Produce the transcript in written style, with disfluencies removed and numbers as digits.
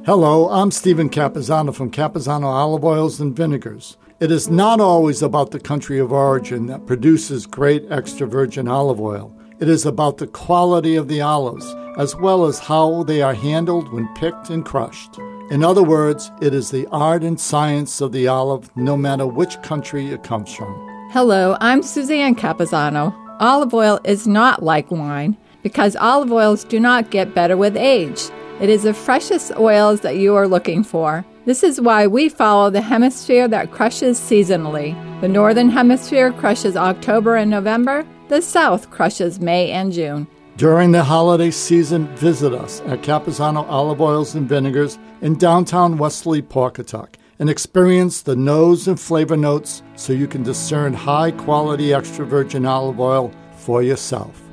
Hello, I'm Stephen Capizano from Capizano Olive Oils and Vinegars. It is not always about the country of origin that produces great extra virgin olive oil. It is about the quality of the olives, as well as how they are handled when picked and crushed. In other words, it is the art and science of the olive, no matter which country it comes from. Hello, I'm Suzanne Capizano. Olive oil is not like wine because olive oils do not get better with age. It is the freshest oils that you are looking for. This is why we follow the hemisphere that crushes seasonally. The northern hemisphere crushes October and November. The south crushes May and June. During the holiday season, visit us at Capizano Olive Oils and Vinegars in downtown Westerly, Pawcatuck, and experience the nose and flavor notes so you can discern high-quality extra virgin olive oil for yourself.